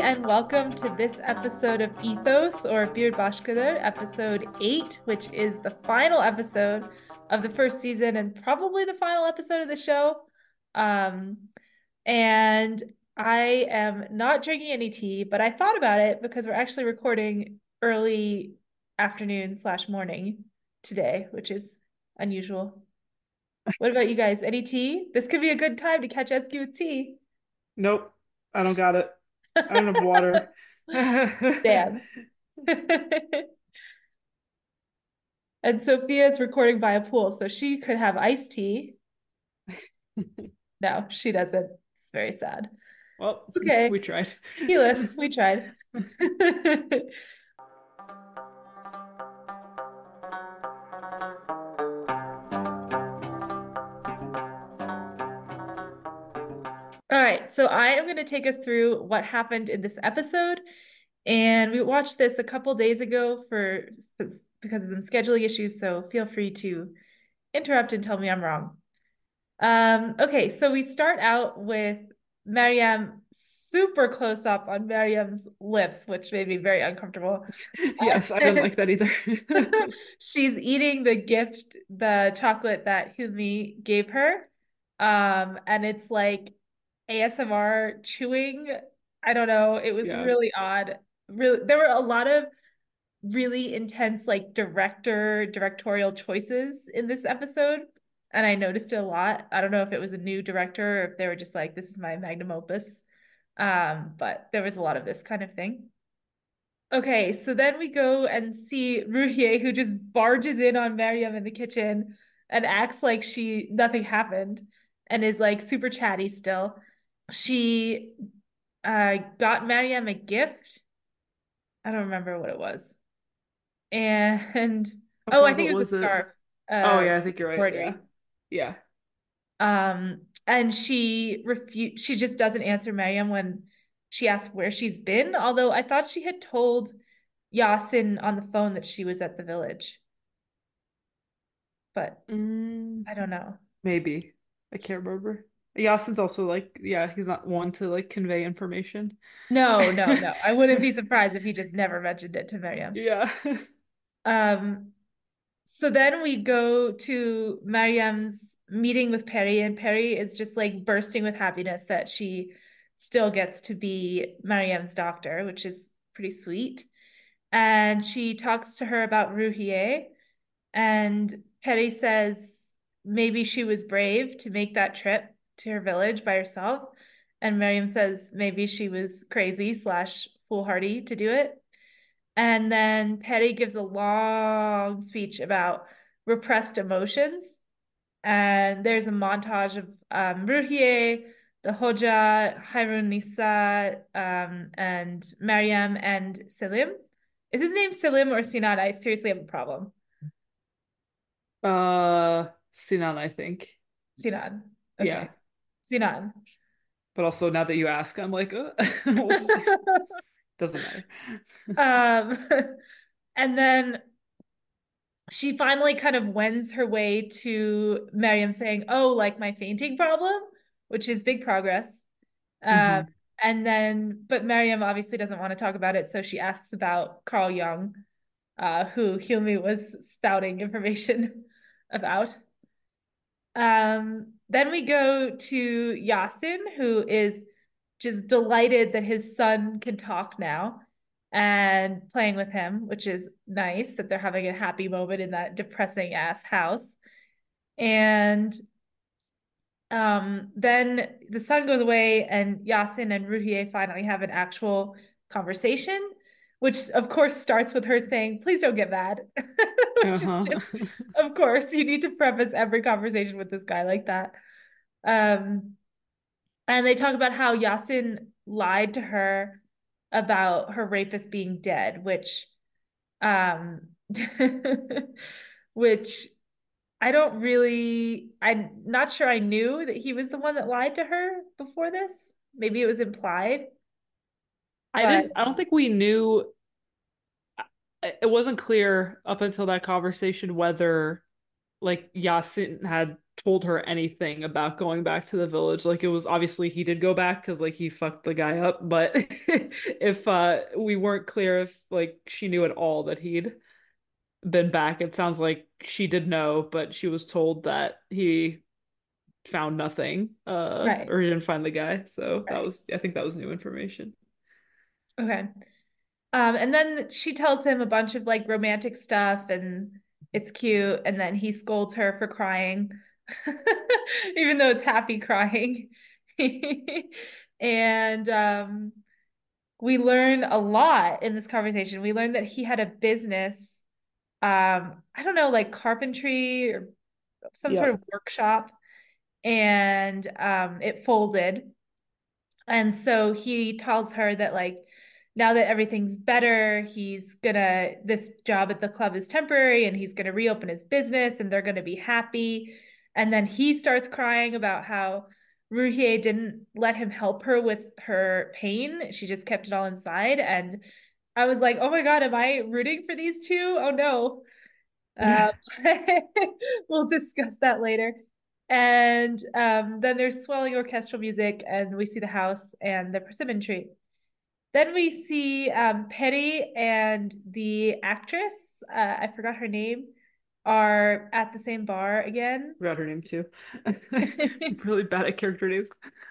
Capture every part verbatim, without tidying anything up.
and welcome to this episode of Ethos or Bir Başkadır, episode eight, which is the final episode of the first season and probably the final episode of the show. Um, and I am not drinking any tea, but I thought about it because we're actually recording early afternoon slash morning today, which is unusual. What about you guys? Any tea? This could be a good time to catch Eski with tea. Nope, I don't got it. I don't have water. Damn. And Sophia is recording by a pool, so she could have iced tea. No, she doesn't. It's very sad. Well, Okay, we tried. Keyless, we tried. All right, so I am going to take us through what happened in this episode. And we watched this a couple days ago for because of some scheduling issues, so feel free to interrupt and tell me I'm wrong. Um, okay, so we start out with Mariam, super close up on Mariam's lips, which made me very uncomfortable. Yes, I didn't like that either. She's eating the gift, the chocolate that Hilmi gave her. Um, and it's like A S M R chewing. I don't know. It was Yeah. really odd. Really, there were a lot of really intense like director directorial choices in this episode, and I noticed it a lot. I don't know if it was a new director or if they were just like, this is my magnum opus. Um, but there was a lot of this kind of thing. Okay, so then we go and see Ruhier, who just barges in on Mariam in the kitchen and acts like she nothing happened and is like super chatty still. She uh got Mariam a gift. I don't remember what it was. And oh, Okay, I think what it was a was it? scarf, Oh uh, yeah, I think you're right. Yeah. embroidery. Yeah. Um, and she refuse she just doesn't answer Mariam when she asks where she's been, although I thought she had told Yasin on the phone that she was at the village. But Mm, I don't know. maybe. I can't remember. Yasin's also like, yeah, he's not one to like convey information. No, no, no. I wouldn't be surprised if he just never mentioned it to Mariam. Yeah. Um, so then we go to Mariam's meeting with Perry, and Perry is just like bursting with happiness that she still gets to be Mariam's doctor, which is pretty sweet. And she talks to her about Ruhier, and Perry says maybe she was brave to make that trip to her village by herself. And Mariam says maybe she was crazy slash foolhardy to do it. And then Petty gives a long speech about repressed emotions. And there's a montage of um, Ruhiye, the Hoja, Harun Nisa, um, and Mariam and Selim. Is his name Selim or Sinan? I seriously have a problem. Uh, Sinan, I think. Sinan. Okay. Yeah. Sinan. But also now that you ask, I'm like, uh, we'll see. Doesn't matter. um, and then she finally kind of wends her way to Mariam saying, "Oh, like my fainting problem," which is big progress. Um, Hmm. and then, but Mariam obviously doesn't want to talk about it, so she asks about Carl Jung, uh, who Hilmi was spouting information about. Um, then we go to Yasin, who is just delighted that his son can talk now and playing with him, which is nice that they're having a happy moment in that depressing ass house. And um, then the sun goes away, and Yasin and Ruhier finally have an actual conversation, which of course starts with her saying, "Please don't get mad," which is Uh-huh. just, of course, you need to preface every conversation with this guy like that. Um, and they talk about how Yasin lied to her about her rapist being dead, which, um, which I don't really, I'm not sure I knew that he was the one that lied to her before this. Maybe it was implied, I but didn't, I don't think we knew, it wasn't clear up until that conversation whether like Yasin had told her anything about going back to the village. Like it was obviously he did go back because like he fucked the guy up, but if uh we weren't clear if like she knew at all that he'd been back, it sounds like she did know, but she was told that he found nothing, uh, Right, or he didn't find the guy. So that right. was, I think that was new information. Okay. Um, and then she tells him a bunch of like romantic stuff and it's cute. And then he scolds her for crying, even though it's happy crying. And um, we learn a lot in this conversation. We learned that he had a business, um, I don't know, like carpentry or some sort Yeah. of workshop, and um, it folded. And so he tells her that like now that everything's better, he's gonna this job at the club is temporary and he's gonna reopen his business and they're gonna be happy. And then he starts crying about how Ruhier didn't let him help her with her pain. She just kept it all inside. And I was like, oh my God, am I rooting for these two? Oh no. Um, we'll discuss that later. And um, then there's swelling orchestral music, and we see the house and the persimmon tree. Then we see um, Petty and the actress, uh, I forgot her name, are at the same bar again. Forgot her name too. Really bad at character names.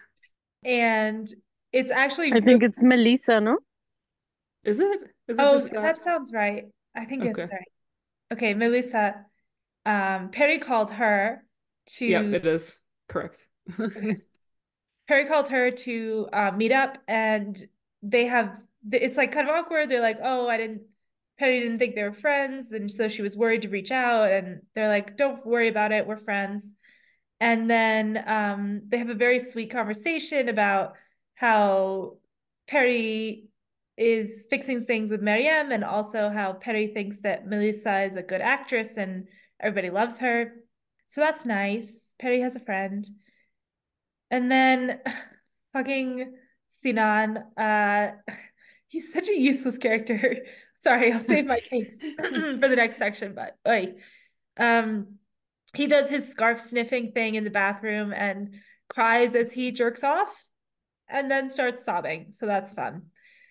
And it's actually I really, think it's Melissa, no? Is it? Is it oh, just that? that sounds right. I think it's Okay. right. Okay, Melissa, um, Perry called her Yep, to, it is. Correct. okay, Perry called her to uh, meet up, and they have it's like kind of awkward. They're like, "Oh, I didn't." Perry didn't think they were friends, and so she was worried to reach out. And they're like, "Don't worry about it. We're friends." And then um, they have a very sweet conversation about how Perry is fixing things with Mariam, and also how Perry thinks that Melissa is a good actress and everybody loves her. So that's nice. Perry has a friend. And then fucking Sinan, uh, he's such a useless character. Sorry, I'll save my takes for the next section, but oy. Um, he does his scarf sniffing thing in the bathroom and cries as he jerks off and then starts sobbing. So that's fun.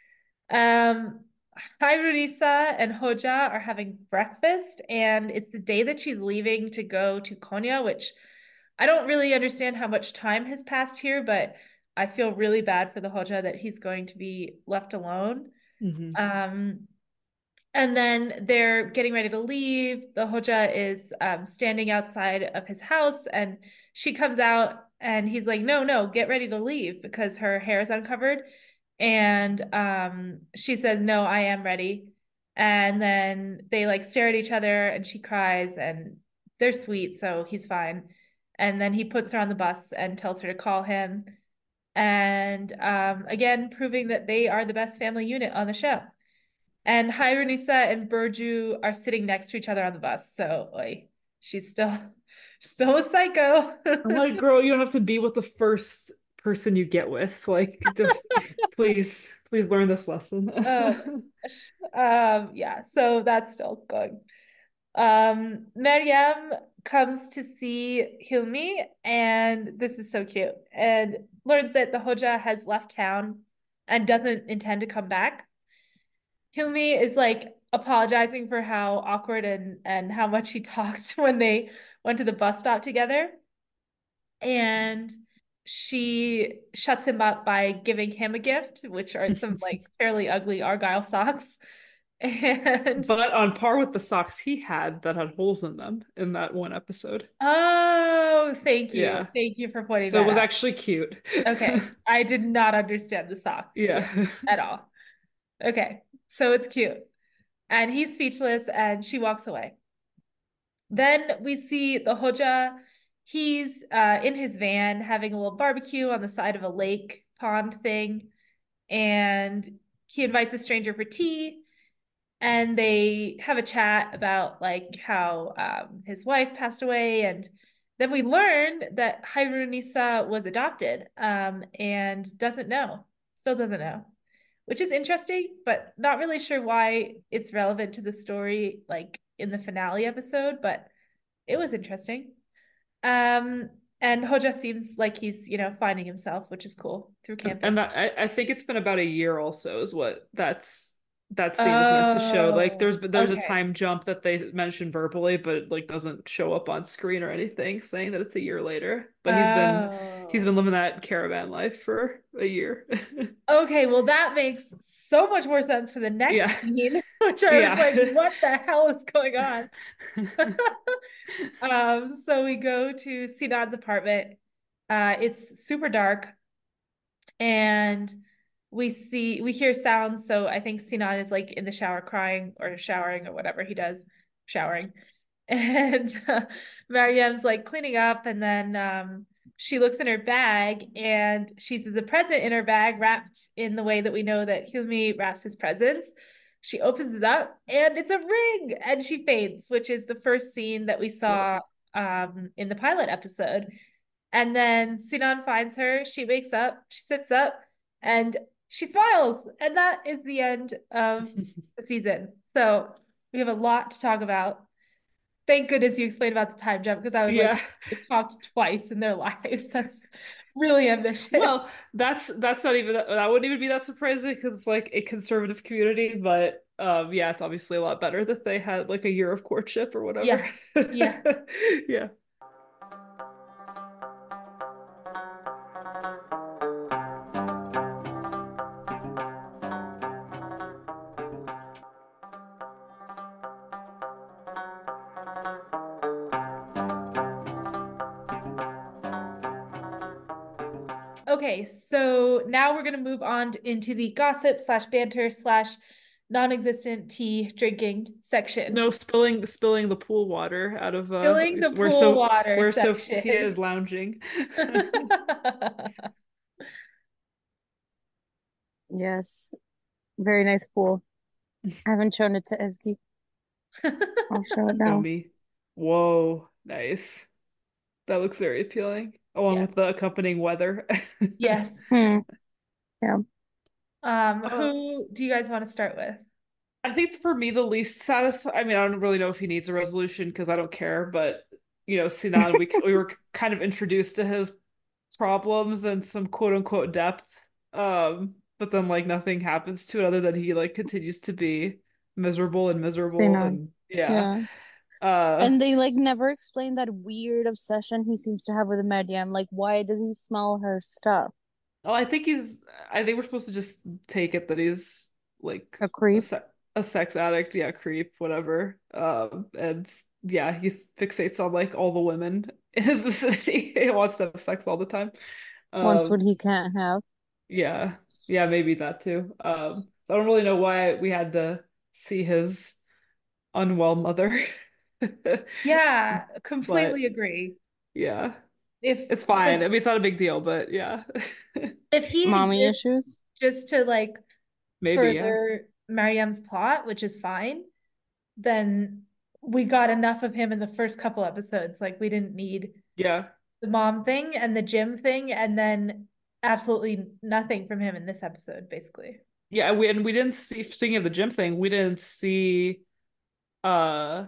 Um, Hairunisa and Hoja are having breakfast, and it's the day that she's leaving to go to Konya, which I don't really understand how much time has passed here, but I feel really bad for the Hoja that he's going to be left alone. Hmm. Um, and then they're getting ready to leave. The Hoja is um, standing outside of his house, and she comes out, and he's like, "No, no, get ready to leave," because her hair is uncovered. And um, she says, "No, I am ready." And then they like stare at each other, and she cries, and they're sweet, so he's fine. And then he puts her on the bus and tells her to call him. And um, again, proving that they are the best family unit on the show. And Hironisa and Burju are sitting next to each other on the bus. So like she's still still a psycho. I'm like, girl, you don't have to be with the first person you get with. Like, just please, please learn this lesson. Oh gosh. Um yeah, so that's still going. Um Maryam comes to see Hilmi, and this is so cute, and learns that the Hoja has left town and doesn't intend to come back. Hilmi is like apologizing for how awkward and and how much he talked when they went to the bus stop together. And she shuts him up by giving him a gift, which are some like fairly ugly Argyle socks. And But on par with the socks he had that had holes in them in that one episode. oh, thank you. Yeah. Thank you for pointing So it that was out. actually cute. Okay. I did not understand the socks gift Yeah. at all. Okay. So it's cute. And he's speechless and she walks away. Then we see the Hoja. He's uh, in his van having a little barbecue on the side of a lake pond thing. And he invites a stranger for tea. And they have a chat about like how um, his wife passed away. And then we learn that Hairunisa was adopted um, and doesn't know, still doesn't know, which is interesting, but not really sure why it's relevant to the story, like in the finale episode. But it was interesting. Um, and Hoja seems like he's, you know, finding himself, which is cool through And, camping. and that, I, I think it's been about a year also is what that's that scene is meant to show. Like Oh, there's there's a okay. time jump that they mention verbally, but it like doesn't show up on screen or anything, saying that it's a year later. But he's been he's been Oh. living that caravan life for a year. Okay, well, that makes so much more sense for the Yeah. next scene, which I was Yeah. like, what the hell is going on? Um, so we go to Sinan's apartment. Uh, it's super dark, and we see we hear sounds. So I think Sinan is like in the shower crying or showering or whatever he does, showering. And uh, Mariam's like cleaning up, and then um, she looks in her bag, and she sees a present in her bag wrapped in the way that we know that Hilmi wraps his presents. She opens it up, and it's a ring, and she faints, which is the first scene that we Yep. saw um, in the pilot episode. And then Sinan finds her. She wakes up, she sits up, and she smiles. And that is the end of the season. So we have a lot to talk about. Thank goodness you explained about the time jump because I was like, Yeah. they talked twice in their lives. That's really ambitious. Well, that's that's not even that, that wouldn't even be that surprising because it's like a conservative community, but um yeah, it's obviously a lot better that they had like a year of courtship or whatever. Yeah. Yeah. Yeah. Okay, so now we're gonna move on into the gossip slash banter slash non-existent tea drinking section. No spilling spilling the pool water out of uh Filling the where pool so water where Sophia section. is lounging. Yes, very nice pool. I haven't shown it to Ezgi. I'll show it Show now. me. Whoa, nice. That looks very appealing, along Yeah. with the accompanying weather. Yes. Hmm. Yeah. Um, Uh, who do you guys want to start with? I think for me the least satisfying. I mean, I don't really know if he needs a resolution because I don't care, but you know, Sinan, we we were kind of introduced to his problems and some quote unquote depth. Um, but then like nothing happens to it other than he like continues to be miserable and miserable Sinan. and yeah. Yeah. Uh, And they like never explain that weird obsession he seems to have with Maryam. Like, why does he smell her stuff? well, I think he's. I think we're supposed to just take it that he's like A a creep? se a sex addict, yeah, creep, whatever. Um, and yeah, he fixates on like all the women in his vicinity. He wants to have sex all the time. Wants what Um, he can't have. yeah, yeah, maybe that too. Um, so I don't really know why we had to see his unwell mother, Yeah, completely but agree. yeah, If it's fine. I if mean, it's not a big deal, but yeah, if he Mommy exists issues? just to like maybe, yeah, further Mariam's plot, which is fine, then we got enough of him in the first couple episodes. Like we didn't need yeah. the mom thing and the gym thing, and then absolutely nothing from him in this episode, basically. Yeah, we and we didn't see, speaking of the gym thing, we didn't see uh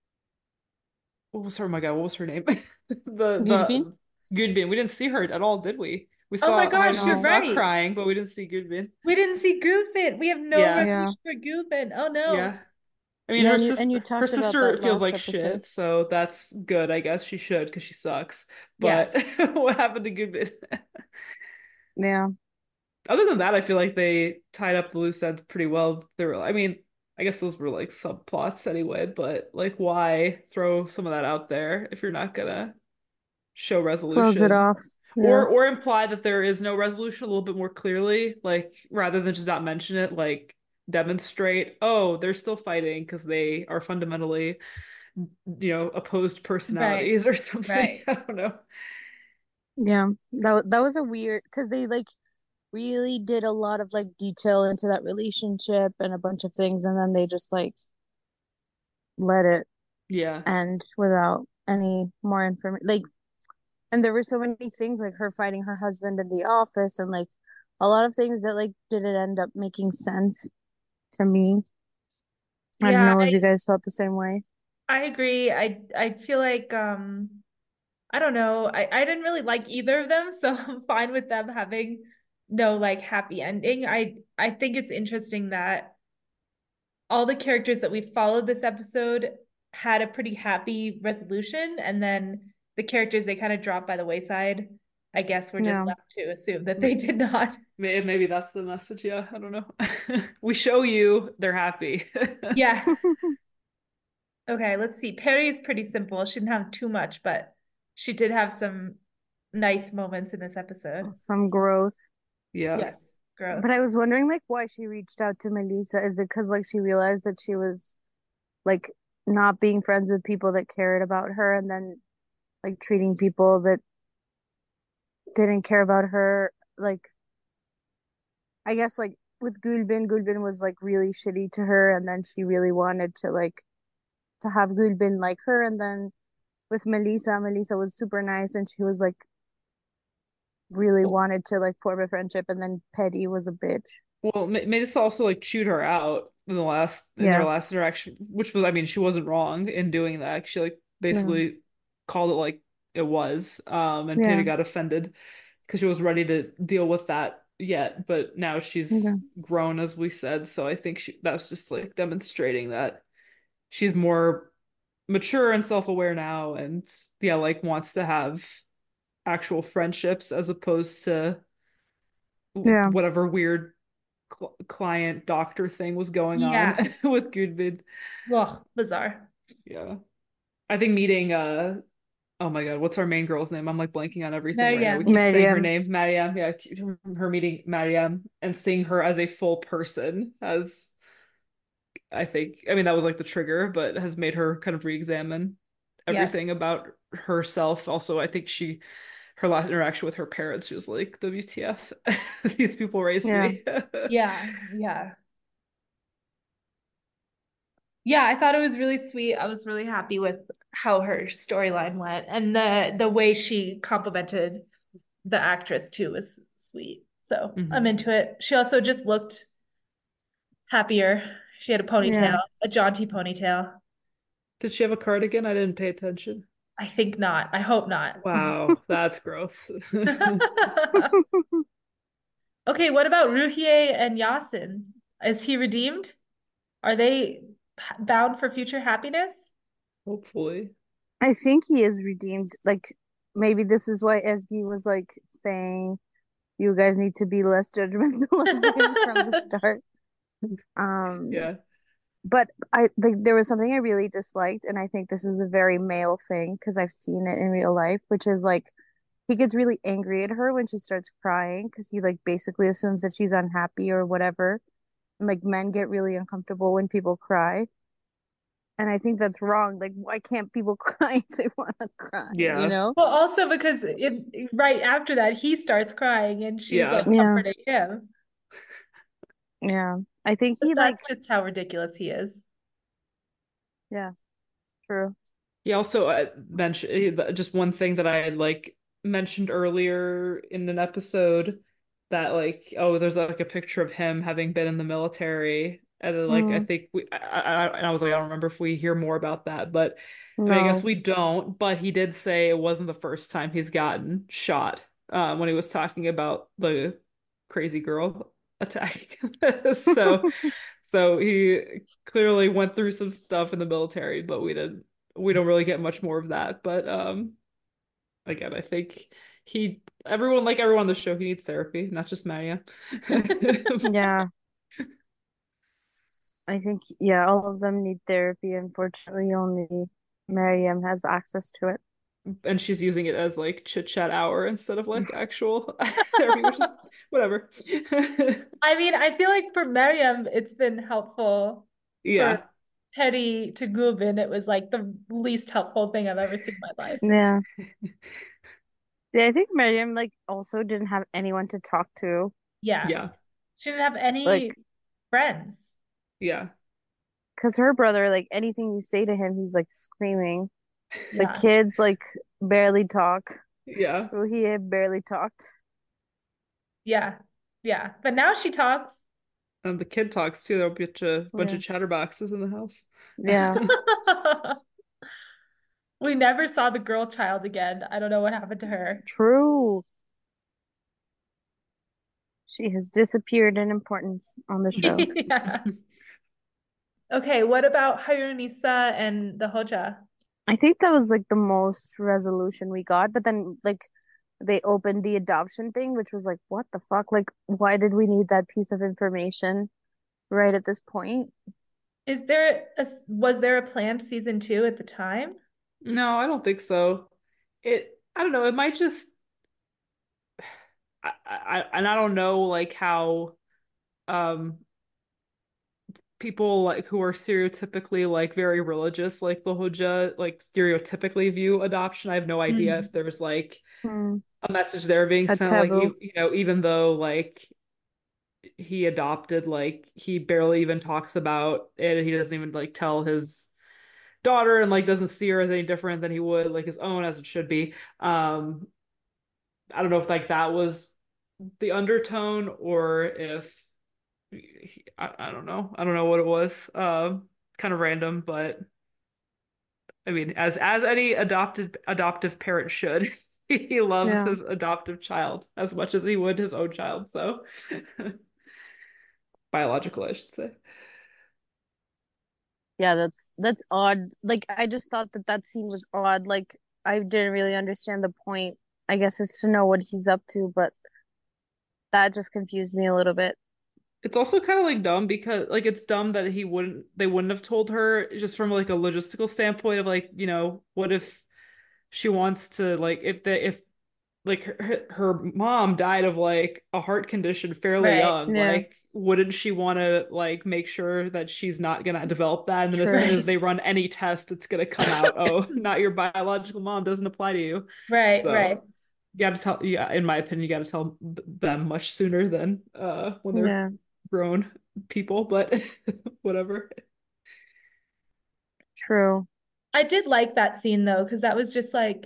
what was her, oh my God, what was her name? The Gülbin? the Gudbin. We didn't see her at all, did we? We Oh my saw gosh, Heidi you're No. saw right. crying, but we didn't see Gudbin. We didn't see Gulfin. We have no Yeah, Yeah. resolution for Gulfin. Oh no. yeah. I mean Yeah, her and you and you sister her talked about sister that feels last like episode. shit, so that's good, I guess she should because she sucks. Yeah. But what happened to Gudbin? Yeah. Other than that, I feel like they tied up the loose ends pretty well. They were, I mean, I guess those were like subplots anyway, but like why throw some of that out there if you're not gonna show Close it resolution off. Yeah. or or imply that there is no resolution a little bit more clearly, like rather than just not mention it, like demonstrate, oh, they're still fighting because they are fundamentally, you know, opposed Right. personalities or something. Right. I don't know. Yeah. That wa- that was a weird because they like really did a lot of like detail into that relationship and a bunch of things, and then they just like let it Yeah. end without any more information. Like, and there were so many things like her fighting her husband in the office, and like a lot of things that like didn't end up making sense to me. I don't Yeah, know if I you guys felt the same way. I agree. I I feel like um I don't know. I I didn't really like either of them, so I'm fine with them having no like happy ending. I I think it's interesting that all the characters that we followed this episode had a pretty happy resolution, and then the characters they kind of dropped by the wayside. I guess we're just Yeah. left to assume that they did not. Maybe, maybe that's the message. Yeah, I don't know. We show you they're happy. Yeah. Okay, let's see. Perry is pretty simple. She didn't have too much, but she did have some nice moments in this episode. Some growth. Yeah. Yes, growth. But I was wondering like why she reached out to Melissa. Is it because like she realized that she was like not being friends with people that cared about her and then like treating people that didn't care about her like I guess like with Gulbin, Gulbin was like really shitty to her and then she really wanted to like to have Gulbin like her and then with Melissa, Melissa was super nice and she was like really Well, wanted to like form a friendship and then Petty was a bitch. well, Ma- Mavis also like chewed her out in the last in their Yeah. last interaction, which was, I mean, she wasn't wrong in doing that. She like No. basically called it like it was. Um, and Peter Yeah. got offended because she was ready to deal with that yet, but now Yeah. she's grown, as we said. So I think she that's just like demonstrating that she's more mature and self-aware now, and yeah, like wants to have actual friendships as opposed to Yeah. whatever weird cl client doctor thing was going on Yeah. with Gudvid. Ugh, bizarre. Yeah. I think meeting uh oh my God, what's our main girl's name? I'm like blanking on everything right now. We Mariam. keep saying her Mariam. name, Mariam. Yeah, her meeting Mariam and seeing her as a full person has, I think, I mean, that was like the trigger, but has made her kind of re-examine Yeah. everything about herself. Also, I think she, her last interaction with her parents, she was like, W T F, these people raised Yeah. me. Yeah. Yeah. Yeah, I thought it was really sweet. I was really happy with how her storyline went, and the the way she complimented the actress too was sweet. So I'm Mhm. into it. She also just looked happier. She had a Yeah. ponytail, a jaunty ponytail. Did she have a cardigan? I didn't pay attention. I think not. I hope not. Wow, that's growth. Okay, what about Ruhier and Yasin? Is he redeemed? Are they bound for future happiness? Hopefully. I think he is redeemed. Like maybe this is why Esgy was like saying you guys need to be less judgmental of him from the start. Um, Yeah. but I like there was something I really disliked, and I think this is a very male thing because I've seen it in real life, which is like he gets really angry at her when she starts crying because he like basically assumes that she's unhappy or whatever. And like men get really uncomfortable when people cry. And I think that's wrong. Like, why can't people cry if they want to cry, you Yeah. know? Well, also because it, right after that, he starts crying and she's like Yeah. Yeah, comforting him. yeah. I think But he like, that's just how ridiculous he is. yeah, true. He also uh, mentioned just one thing that I had like mentioned earlier in an episode, that like, oh, there's like a picture of him having been in the military, and then like I Mm, think we I, I, and I was like, I don't remember if we hear more about that, but I mean, I guess no. we don't. But he did say it wasn't the first time he's gotten shot, um, when he was talking about the crazy girl attack. So so he clearly went through some stuff in the military, but we didn't we don't really get much more of that. But um again, I think he everyone like everyone on the show, he needs therapy, not just Maya. Yeah, I think, yeah, all of them need therapy. Unfortunately, only Mariam has access to it. And she's using it as like chit chat hour instead of like actual therapy, which is whatever. I mean, I feel like for Miriam, it's been helpful. For Yeah. Teddy to Gubin, it was like the least helpful thing I've ever seen in my life. Yeah. Yeah, I think Mariam like also didn't have anyone to talk to. Yeah. Yeah. She didn't have any Like, friends. Yeah. because her brother, like anything you say to him, he's like screaming. The Yeah. kids like barely talk. Yeah. Ruhiye barely talked. Yeah. Yeah. But now she talks. And the kid talks too. There'll be a bunch Yeah. of chatterboxes in the house. Yeah. We never saw the girl child again. I don't know what happened to her. True. She has disappeared in importance on the show. Yeah. Okay, what about Hayunisa and the Hoja? I think that was like the most resolution we got, but then like they opened the adoption thing, which was like, what the fuck? Like, why did we need that piece of information right at this point? Is there a, was there a planned season two at the time? No, I don't think so. It, I don't know, it might just I, I and I don't know like how um people like who are stereotypically like very religious like the Hoja like stereotypically view adoption. I have no idea Mm. if there's like Hmm. a message there being A sent like taboo. you, you know even though like he adopted like he barely even talks about it. He doesn't even like tell his daughter and like doesn't see her as any different than he would like his own as it should be. Um I don't know if like that was the undertone or if he, I, I don't know. I don't know what it was. Um, kind of random, but I mean, as as any adopted adoptive parent should, he loves Yeah. his adoptive child as much as he would his own child. So biological, I should say. Yeah, that's that's odd. Like I just thought that that scene was odd. Like I didn't really understand the point. I guess it's to know what he's up to, but that just confused me a little bit. It's also kind of like dumb because like it's dumb that he wouldn't they wouldn't have told her just from like a logistical standpoint of like, you know, what if she wants to like if the if like her, her mom died of like a heart condition fairly Right, young, Yeah, like wouldn't she want to like make sure that she's not gonna develop that, and then as soon true. as right, they run any test it's gonna come out, oh, not your biological mom, doesn't apply to you. right, right. So you gotta tell, yeah, in my opinion, you gotta tell them much sooner than uh when they're Yeah, grown people, but whatever. true. I did like that scene though, because that was just like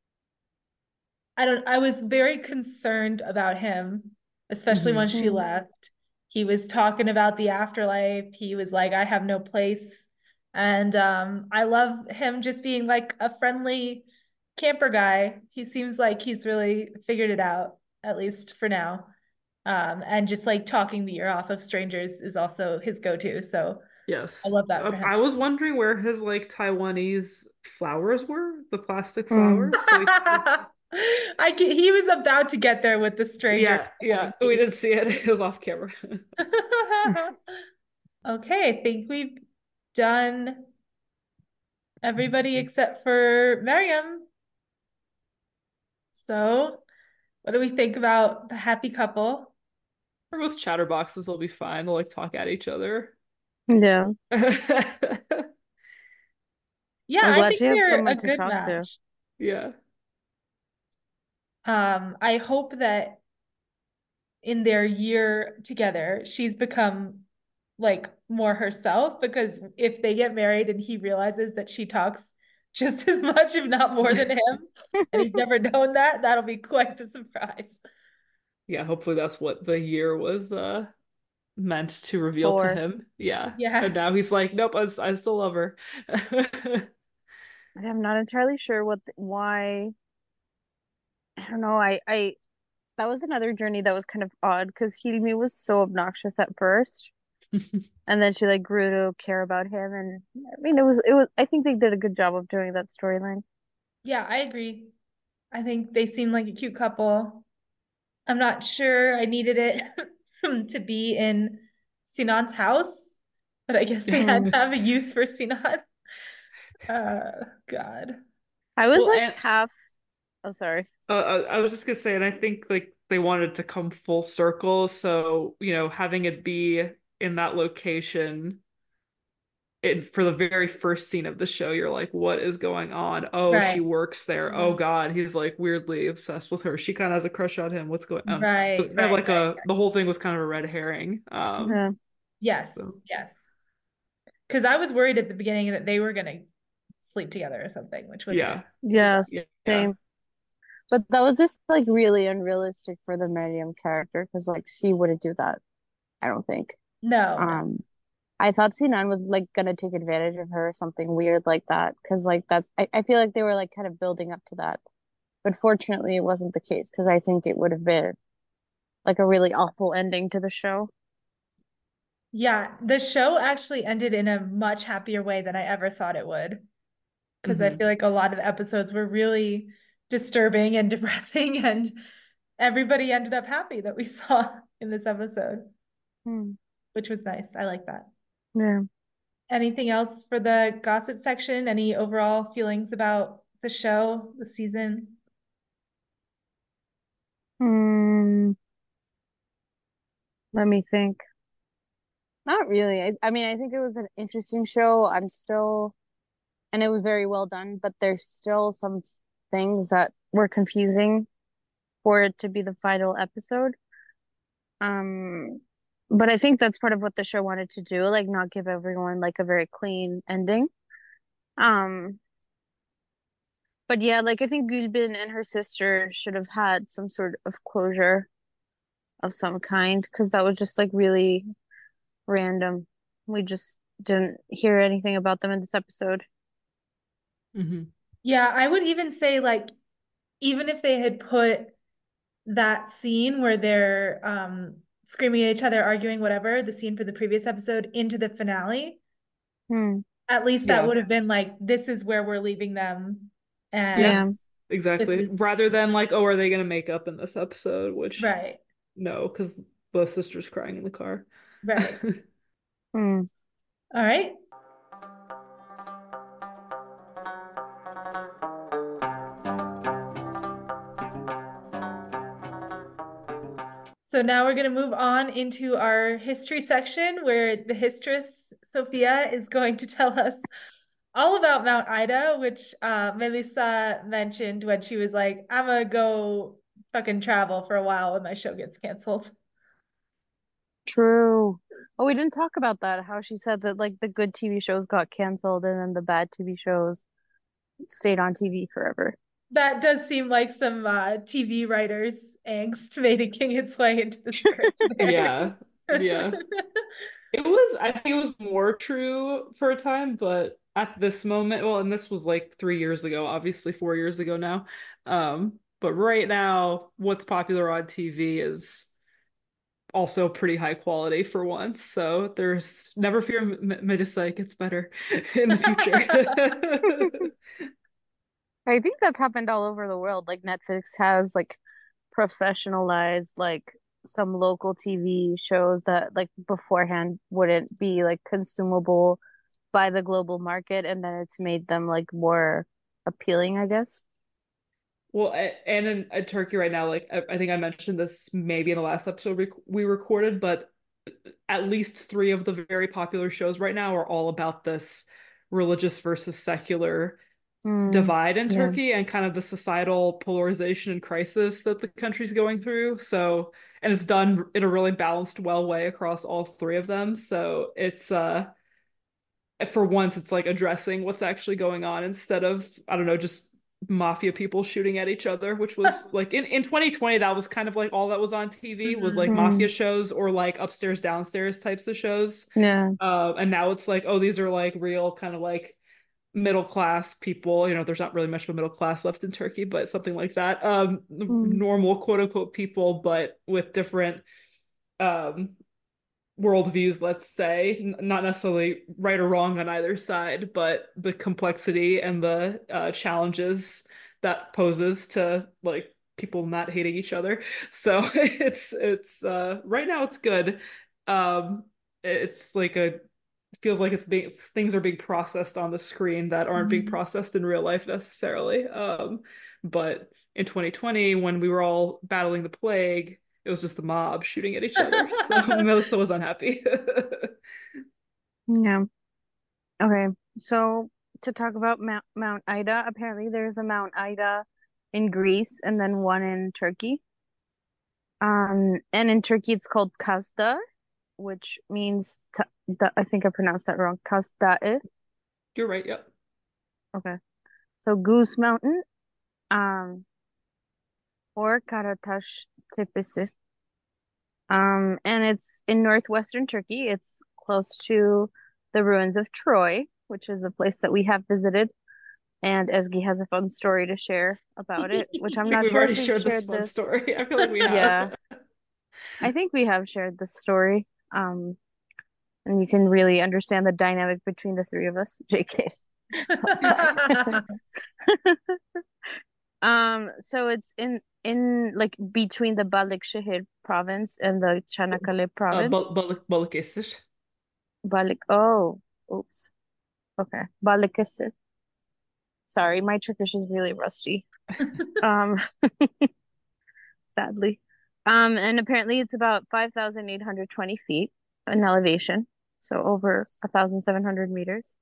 I don't I was very concerned about him, especially Hmm. when she Mm. left. He was talking about the afterlife. He was like, I have no place. And um, I love him just being like a friendly camper guy. He seems like he's really figured it out, at least for now. Um, and just like talking the ear off of strangers is also his go-to. So I Yes. love that Uh, for him. I was wondering where his like Taiwanese flowers were, the plastic Mm. flowers. So we, I can, he was about to get there with the stranger. yeah, yeah, we didn't see it. It was off camera. Okay, I think we've done everybody except for Miriam. So, what do we think about the happy couple? Or both chatterboxes will be fine. They'll like talk at each other. Yeah. Yeah, I'm I glad think she has they're a someone to good talk to. match. Yeah. Um, I hope that in their year together, she's become like more herself because if they get married and he realizes that she talks just as much, if not more than him, and he's never known that, that'll be quite the surprise. Yeah, hopefully that's what the year was uh meant to reveal to For him. Yeah. And Yeah. now he's like, nope, I, I still love her. I'm not entirely sure what the, why. I don't know. I I that was another journey that was kind of odd because Hilmi was so obnoxious at first, and then she like grew to care about him. And I mean, it was it was. I think they did a good job of doing that storyline. Yeah, I agree. I think they seem like a cute couple. I'm not sure I needed it to be in Sinan's house, but I guess they had Mm. to have a use for Sinan. Uh, God. I was Well, like and half. Oh, sorry. uh, I I was just gonna say, and I think like they wanted to come full circle, so you know, having it be in that location, it for the very first scene of the show, you're like, what is going on? Oh, she Right. works there. Oh Yes. God, he's like weirdly obsessed with her. She kind of has a crush on him. What's going on? It was Right, kind of right, like right. a the whole thing was kind of a red herring. Um, Yeah. Yes, so yes. Because I was worried at the beginning that they were gonna sleep together or something, which would have been yeah, a disaster. Yes. yeah, yeah. Same. But that was just like really unrealistic for the Miriam character because like she wouldn't do that. I don't think. No, no. Um. I thought Sinan was like gonna take advantage of her or something weird like that. Cause like that's I, I feel like they were like kind of building up to that. But fortunately it wasn't the case because I think it would have been like a really awful ending to the show. Yeah, the show actually ended in a much happier way than I ever thought it would. Because I Hmm. feel like a lot of the episodes were really disturbing and depressing, and everybody ended up happy that we saw in this episode, Hmm. which was nice. I like that. Yeah. Anything else for the gossip section? Any overall feelings about the show, the season? Hmm. Let me think. Not really. I, I mean, I think it was an interesting show. I'm still, and it was very well done, but there's still some things that were confusing for it to be the final episode. Um, but I think that's part of what the show wanted to do, like not give everyone like a very clean ending. Um, but yeah, like I think Gulbin and her sister should have had some sort of closure of some kind because that was just like really random. We just didn't hear anything about them in this episode. Hmm. Yeah, I would even say like even if they had put that scene where they're um screaming at each other, arguing, whatever, the scene for the previous episode into the finale, Hmm. at least that Yeah. would have been like, this is where we're leaving them. Yeah, And Yeah. this exactly. is Rather than like, oh, are they gonna make up in this episode? Which right, no, because the sister's crying in the car. right. Hmm. All right. So now we're going to move on into our history section where the histress, Sophia, is going to tell us all about Mount Ida, which uh, Melissa mentioned when she was like, I'm going to go fucking travel for a while when my show gets canceled. True. Oh, we didn't talk about that. How she said that like the good T V shows got canceled and then the bad T V shows stayed on T V forever. That does seem like some uh, T V writers' angst making its way into the script there. Yeah. Yeah. It was, I think it was more true for a time, but at this moment, well, and this was like three years ago, obviously four years ago now. Um, but right now, what's popular on T V is also pretty high quality for once. So there's never fear, M Medusa, it gets better in the future. I think that's happened all over the world. Like Netflix has like professionalized like some local T V shows that like beforehand wouldn't be like consumable by the global market and then it's made them like more appealing, I guess. Well, a- and in, in Turkey right now, like I, I think I mentioned this maybe in the last episode we, we recorded, but at least three of the very popular shows right now are all about this religious versus secular Mm, divide in yeah. Turkey and kind of the societal polarization and crisis that the country's going through. So, and it's done in a really balanced, well way across all three of them. So it's uh for once it's like addressing what's actually going on instead of, I don't know, just mafia people shooting at each other, which was like in, in twenty twenty, that was kind of like all that was on T V was like Mhm. mafia Mm, shows or like upstairs, downstairs types of shows. yeah. Uh, and now it's like, oh, these are like real kind of like middle class people. You know, there's not really much of a middle class left in Turkey, but something like that. Um, Mm, normal quote unquote people, but with different um worldviews, let's say, N- not necessarily right or wrong on either side, but the complexity and the uh, challenges that poses to like people not hating each other. So it's it's uh right now it's good. Um it's like a feels like it's being things are being processed on the screen that aren't being Mhm. processed in real life necessarily. Um but in twenty twenty when we were all battling the plague, it was just the mob shooting at each other. So Melissa was unhappy. yeah. Okay. So to talk about Mount Mount Ida, apparently there's a Mount Ida in Greece and then one in Turkey. Um, and in Turkey it's called Kazda, which means ta the, I think I pronounced that wrong. Kazdae. You're right, yep. Okay. So Goose Mountain, um, or Karataş Tepesi. Um, and it's in northwestern Turkey. It's close to the ruins of Troy, which is a place that we have visited. And Esgy has a fun story to share about it, which I I'm think not we've sure if already we've shared this shared fun this. story. I feel like we have. Yeah, I think we have shared this story. Um, and you can really understand the dynamic between the three of us. J K. Um, so it's in in like between the Balıkşehir province and the Çanakkale Uh, province. Bal Balık Balıkesir. Balık. Oh, oops. Okay, Balıkesir. Sorry, my Turkish is really rusty. Um, sadly. Um, and apparently it's about five thousand eight hundred twenty feet in elevation, so over one thousand seven hundred meters.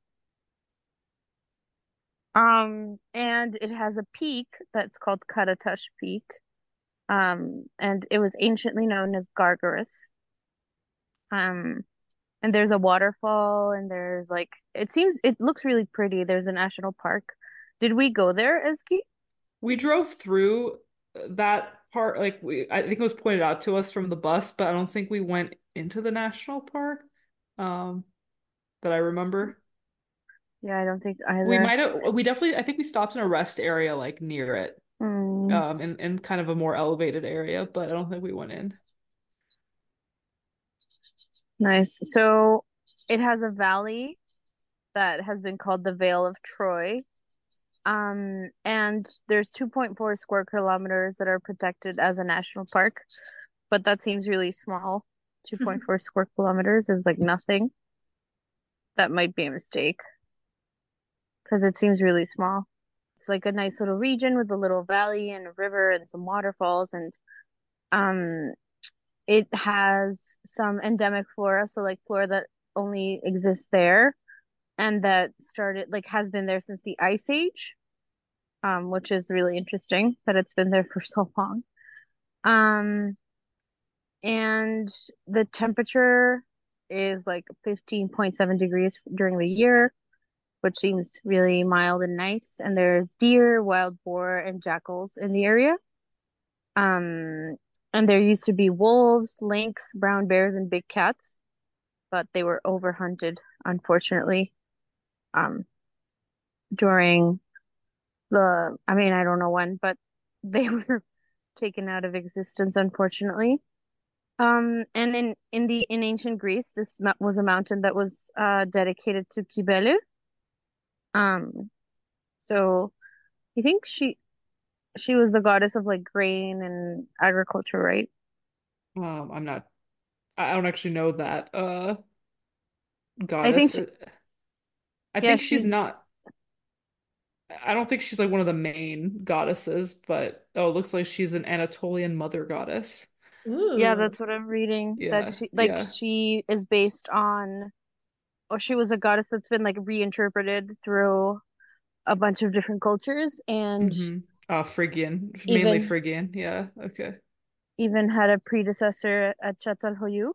Um, and it has a peak that's called Karataş Peak. Um, and it was anciently known as Gargarus. Um, and there's a waterfall, and there's like it seems it looks really pretty. There's a national park. Did we go there, Eski? We drove through that part, like we I think it was pointed out to us from the bus, but I don't think we went into the national park. Um, that I remember. Yeah, I don't think We either. might have we definitely I think we stopped in a rest area like near it. Hmm. Um in, in kind of a more elevated area, but I don't think we went in. Nice. So it has a valley that has been called the Vale of Troy. Um, and there's two point four square kilometers that are protected as a national park, but that seems really small. two point four square kilometers is like nothing. That might be a mistake because it seems really small. It's like a nice little region with a little valley and a river and some waterfalls, and um it has some endemic flora, so like flora that only exists there and that started like has been there since the Ice Age, um, which is really interesting that it's been there for so long. Um, and the temperature is like fifteen point seven degrees during the year, which seems really mild and nice. And there's deer, wild boar, and jackals in the area. Um, and there used to be wolves, lynx, brown bears, and big cats, but they were overhunted, unfortunately, um, during the, I mean, I don't know when, but they were taken out of existence, unfortunately. Um, and in in the in ancient Greece, this mo- was a mountain that was uh dedicated to Cybele. Um, so I think she she was the goddess of like grain and agriculture, right? Um, I'm not I don't actually know that uh I think goddess. she, Uh, I yeah, think she's she's not I don't think she's like one of the main goddesses, but oh, it looks like she's an Anatolian mother goddess. yeah, Ooh. that's what I'm reading. That Yeah, she like yeah. she is based on, or she was a goddess that's been like reinterpreted through a bunch of different cultures, and Mm-hmm. Uh, Phrygian, mainly even Phrygian. Yeah, okay. even had a predecessor at Çatalhöyük.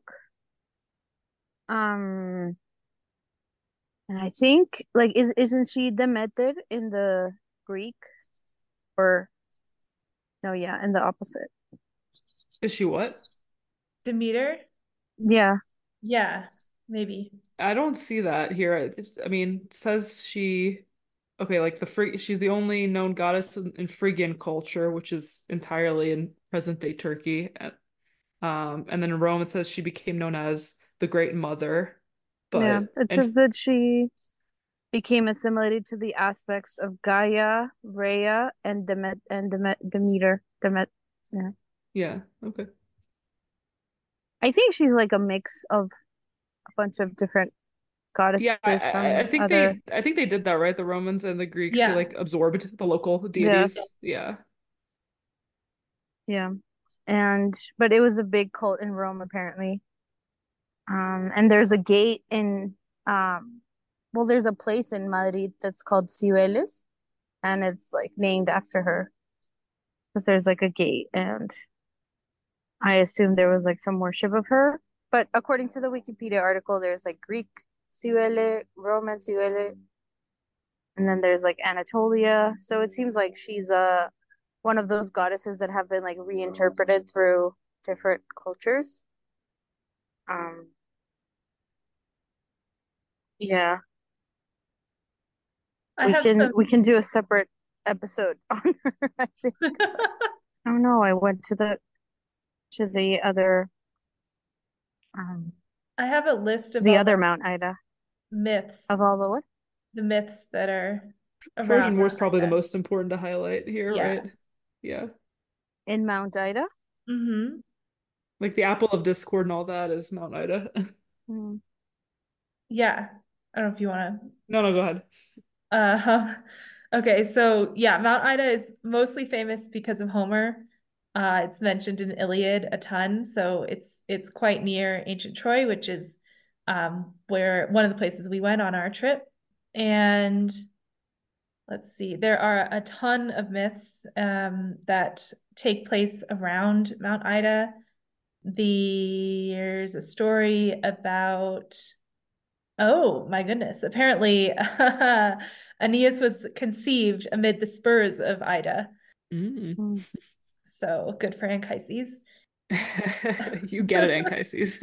Um, and I think like is isn't she Demeter in the Greek, or no? Yeah, in the opposite. Is she what? Demeter? Yeah, Yeah, maybe. I don't see that here. It- I mean, it says she, okay, like the Phryg, she's the only known goddess in, in Phrygian culture, which is entirely in present day Turkey. Uh, Um, and then in Rome it says she became known as the Great Mother, yeah. but It and says that she became assimilated to the aspects of Gaia, Rhea, and Demet and Demet Demeter. Demet. Yeah. yeah, okay. I think she's like a mix of a bunch of different Yeah, I, goddesses I I from think other. they I think they did that, right? The Romans and the Greeks, they Yeah. like absorbed the local Yeah, deities. Yeah. yeah. And but it was a big cult in Rome apparently. Um, and there's a gate in um, well, there's a place in Madrid that's called Cibeles, and it's like named after her because there's like a gate, and I assume there was like some worship of her. But according to the Wikipedia article, there's like Greek Cybele, Roman Cybele, and then there's like Anatolia. So it seems like she's uh one of those goddesses that have been like reinterpreted through different cultures. Um, Yeah. I We have can some. we can do a separate episode on her, I think. I don't know. I went to the to the other um I have a list to of the all other the Mount Ida myths, of all the what? the myths that are around Trojan War is Mount probably the Ida. most important to highlight here, Yeah. right? Yeah. In Mount Ida? Mm-hmm. Like the Apple of Discord and all that is Mount Ida. Hmm. Yeah. I don't know if you want to. No, no, go ahead. Uh, okay, so yeah, Mount Ida is mostly famous because of Homer. Uh, it's mentioned in the Iliad a ton, so it's it's quite near ancient Troy, which is um, where one of the places we went on our trip. And let's see, there are a ton of myths um, that take place around Mount Ida. There's a story about, oh my goodness, apparently Aeneas was conceived amid the spurs of Ida. Mm. Hmm. So good for Anchises. You get it, Anchises.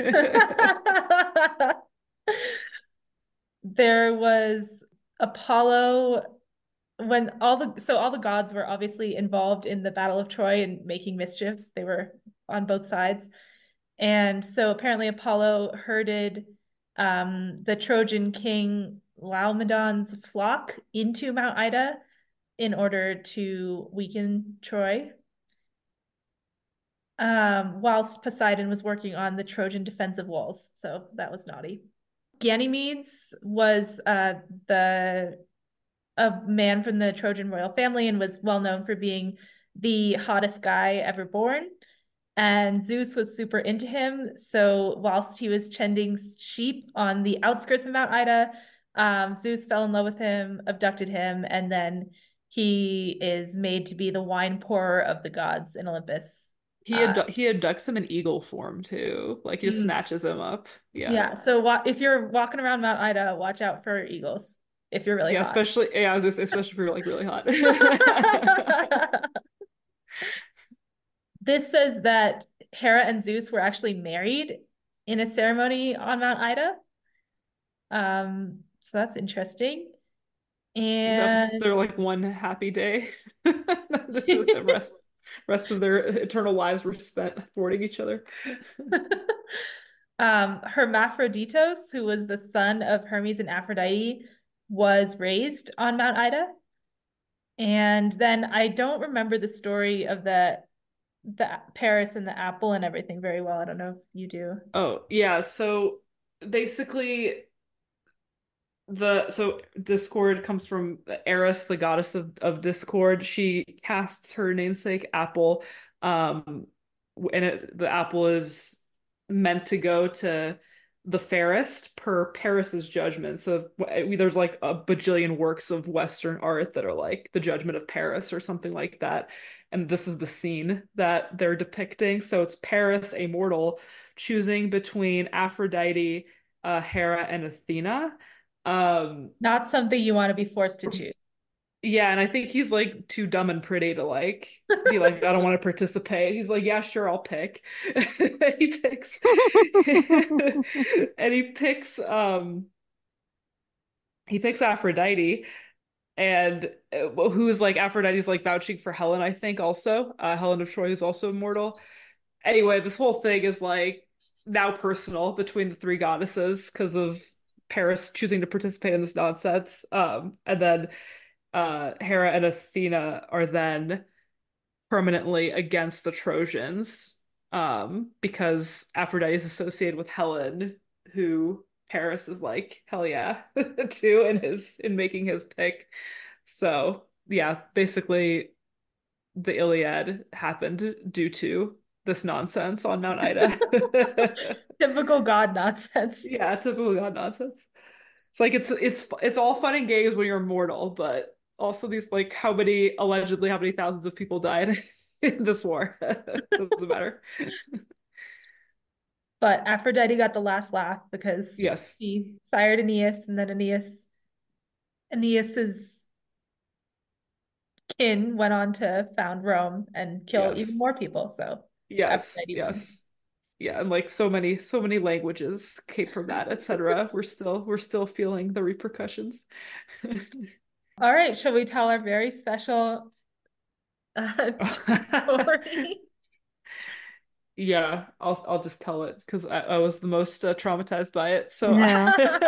There was Apollo when all the so all the gods were obviously involved in the Battle of Troy and making mischief. They were on both sides. And so apparently Apollo herded um, the Trojan king Laomedon's flock into Mount Ida in order to weaken Troy, um, whilst Poseidon was working on the Trojan defensive walls. So that was naughty. Ganymedes was uh, the a man from the Trojan royal family and was well known for being the hottest guy ever born. And Zeus was super into him. So whilst he was tending sheep on the outskirts of Mount Ida, um, Zeus fell in love with him, abducted him, and then he is made to be the wine pourer of the gods in Olympus. He Uh, had he abducts him in eagle form too. Like he just mm, snatches him up. Yeah. yeah. So wa- if you're walking around Mount Ida, watch out for eagles if you're really Yeah, hot. especially yeah, I was just especially if you're like really hot. This says that Hera and Zeus were actually married in a ceremony on Mount Ida. Um, so that's interesting. That was And their like one happy day. The rest rest of their eternal lives were spent thwarting each other. um, Hermaphroditos, who was the son of Hermes and Aphrodite, was raised on Mount Ida. And then I don't remember the story of the the Paris and the apple and everything very well. I don't know if you do. Oh, yeah. So basically the so Discord comes from Eris, the goddess of, of Discord. She casts her namesake apple. Um and it, the apple is meant to go to the fairest per Paris's judgment. So there's like a bajillion works of Western art that are like the judgment of Paris or something like that. And this is the scene that they're depicting. So it's Paris, a mortal, choosing between Aphrodite, uh, Hera, and Athena. Um, Not something you want to be forced to choose. yeah, and I think he's like too dumb and pretty to like be like, I don't want to participate. He's like, yeah, sure, I'll pick. He picks and he picks um he picks Aphrodite and uh, who's like Aphrodite's like vouching for Helen, I think also. Uh Helen of Troy who's also immortal. Anyway, this whole thing is like now personal between the three goddesses because of Paris choosing to participate in this nonsense. Um and then uh Hera and Athena are then permanently against the Trojans um because Aphrodite is associated with Helen, who Paris is like hell yeah to in his in making his pick. So yeah, basically the Iliad happened due to this nonsense on Mount Ida. Typical God nonsense. Yeah, typical god nonsense. It's like it's it's it's all fun and games when you're immortal, but also these like how many allegedly how many thousands of people died in this war. Doesn't matter. But Aphrodite got the last laugh because Yes. he sired Aeneas, and then Aeneas Aeneas's kin went on to found Rome and kill even Yes. more people. So Yes. Aphrodite won. Yes. yeah, and like so many so many languages came from that, et cetera. We're still we're still feeling the repercussions. All right, shall we tell our very special uh, story? Yeah, I'll I'll just tell it because I, I was the most uh, traumatized by it. So Yeah.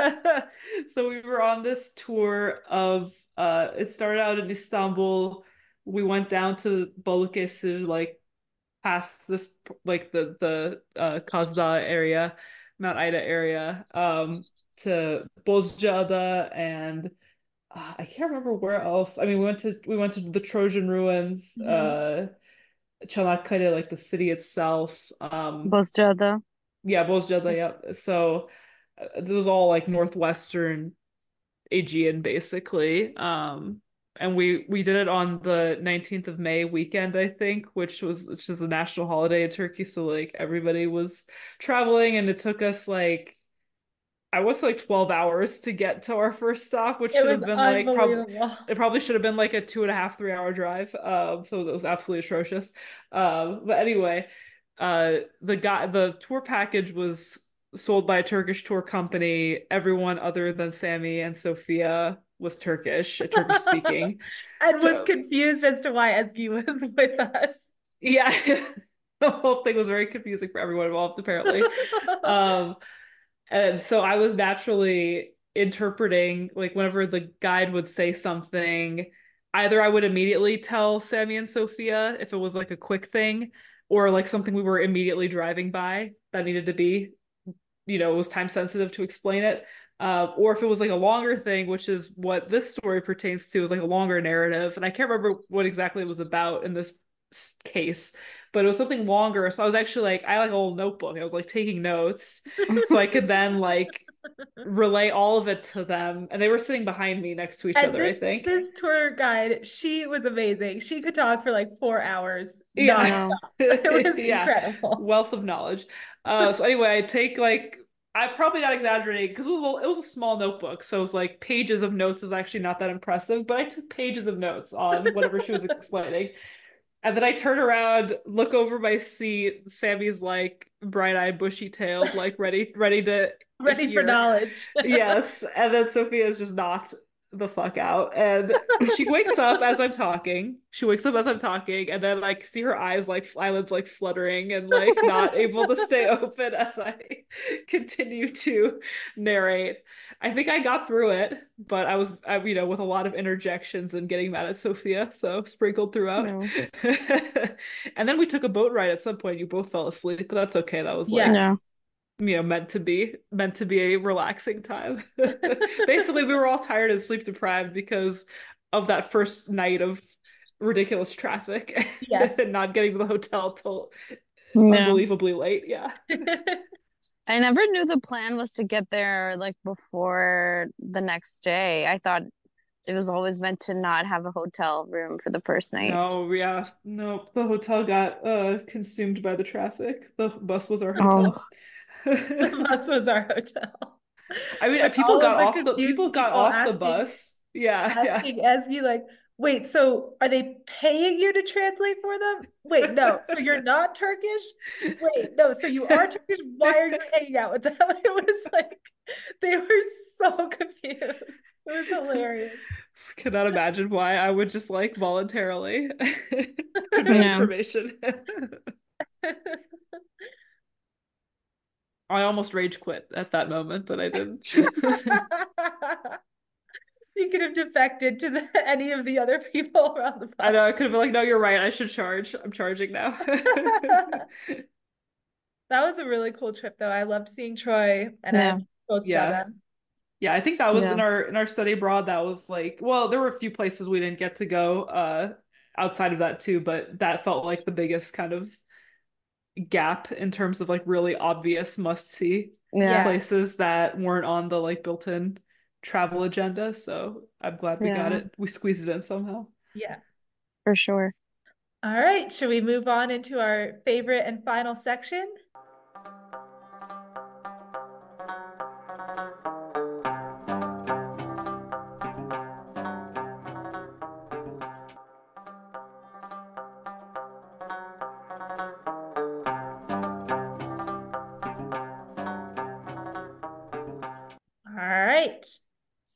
so we were on this tour of uh it started out in Istanbul. We went down to Balıkesir, like past this like the the uh Kazda area, Mount Ida area, um to Bozcaada and uh, I can't remember where else. I mean, we went to we went to the Trojan ruins, Mhm. uh Çanakkale, like the city itself. Um, Bozcaada. yeah, Bozcaada, yeah. So uh, it was all like northwestern Aegean, basically. Um, and we we did it on the nineteenth of May weekend, I think, which was which is a national holiday in Turkey. So like everybody was traveling, and it took us like I was like twelve hours to get to our first stop, which It should was have been like probably unbelievable. it probably should have been like a two and a half, three hour drive. Um, so that was absolutely atrocious. Um, but anyway, uh, the guy, the tour package was sold by a Turkish tour company. Everyone other than Sammy and Sophia was Turkish, Turkish speaking. And was So confused as to why Ezgi was with us. yeah, the whole thing was very confusing for everyone involved, apparently. Um, And so I was naturally interpreting, like, whenever the guide would say something, either I would immediately tell Sammy and Sophia if it was like a quick thing, or like something we were immediately driving by that needed to be, you know, it was time sensitive to explain it. Uh, or if it was like a longer thing, which is what this story pertains to, is like a longer narrative. And I can't remember what exactly it was about in this case, but it was something longer. So I was actually like, I had like a whole notebook. I was like taking notes so I could then like relay all of it to them. And they were sitting behind me next to each And other, I this think. this tour guide, she was amazing. She could talk for like four hours Yeah. No. nonstop. It was Yeah. incredible. Wealth of knowledge. Uh, so anyway, I take like I'm probably not exaggerating because it was a little, it was a small notebook, so it was like pages of notes is actually not that impressive, but I took pages of notes on whatever she was explaining. And then I turn around, look over my seat. Sammy's like bright-eyed, bushy-tailed, like ready, ready to Ready for hear. knowledge. Yes. And then Sophia's just knocked the fuck out. And she wakes up as I'm talking. She wakes up as I'm talking, and then like see her eyes like eyelids like fluttering and like not able to stay open as I continue to narrate. I think I got through it, but I was, I, you know, with a lot of interjections and getting mad at Sophia, so sprinkled throughout. No. And then we took a boat ride at some point. You both fell asleep, but that's okay. That was like, Yes. Yeah. you know, meant to be meant to be a relaxing time. Basically, we were all tired and sleep deprived because of that first night of ridiculous traffic Yes. and not getting to the hotel till Yeah. unbelievably late. Yeah. I never knew the plan was to get there like before the next day. I thought it was always meant to not have a hotel room for the first night. No, yeah. No, the hotel got uh consumed by the traffic. The bus was our Oh, hotel. The bus was our hotel. I mean, With people all of got the off the people confused got people off the asking bus. Yeah, yeah. asking Ezgi like, wait, so are they paying you to translate for them? Wait, no. So you're not Turkish? Wait, no. So you are Turkish. Why are you hanging out with them? It was like they were so confused. It was hilarious. Cannot imagine why I would just like voluntarily convey no. information. I almost rage quit at that moment, but I didn't. You could have defected to the, any of the other people around the I bus. know I could have been like, no, you're right. I should charge. I'm charging now. That was a really cool trip, though. I loved seeing Troy and Yeah. then post Yeah. Java. Yeah, I think that was in Yeah. our in our study abroad. That was like, well, there were a few places we didn't get to go uh outside of that too, but that felt like the biggest kind of gap in terms of like really obvious must-see Yeah. Yeah. places that weren't on the like built-in travel agenda. So I'm glad we got Yeah. it. We squeezed it in somehow. Yeah. For sure. All right. Should we move on into our favorite and final section?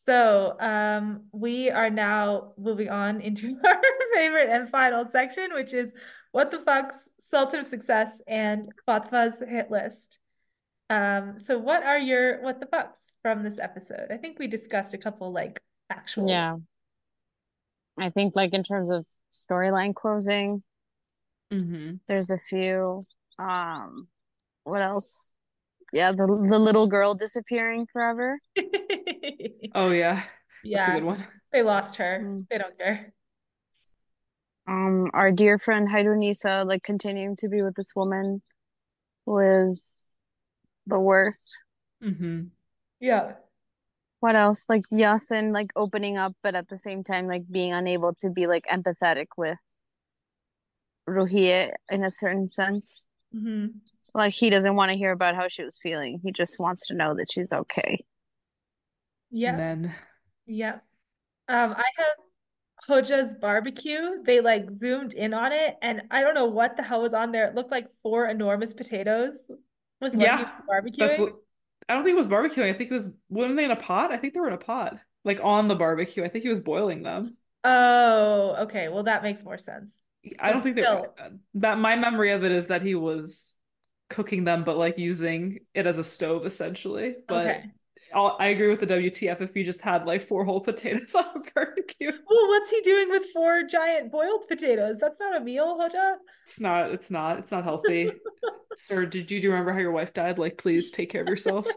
So, um, we are now moving on into our favorite and final section, which is what the fuck's Sultan of Success and Fatma's hit list. Um, so what are your what the fucks from this episode? I think we discussed a couple like actual. Yeah. I think like in terms of storyline closing, Mm-hmm. there's a few. Um, what else? Yeah, the the little girl disappearing forever. Oh yeah, that's a Yeah, good one. they lost her. Mm. They don't care. Um, our dear friend Hydronisa, like continuing to be with this woman was the worst. Mm-hmm. Yeah. What else? Like Yasin like opening up, but at the same time like being unable to be like empathetic with Ruhiya in a certain sense. Mm-hmm. Like he doesn't want to hear about how she was feeling. He just wants to know that she's okay. Yeah. Men. Yeah. Um, I have Hoja's barbecue. They like zoomed in on it, and I don't know what the hell was on there. It looked like four enormous potatoes was what he was Yeah, that's. barbecuing. I don't think it was barbecuing. I think it was. Weren't they in a pot? I think they were in a pot, like on the barbecue. I think he was boiling them. Oh, okay. Well, that makes more sense. I don't But think that still, that my memory of it is that he was cooking them, but like using it as a stove essentially. But okay. I'll, I agree with the W T F if you just had like four whole potatoes on a barbecue. Well, what's he doing with four giant boiled potatoes? That's not a meal, Hoja. It's not. It's not. It's not healthy. Sir, did you do you remember how your wife died? Like, please take care of yourself.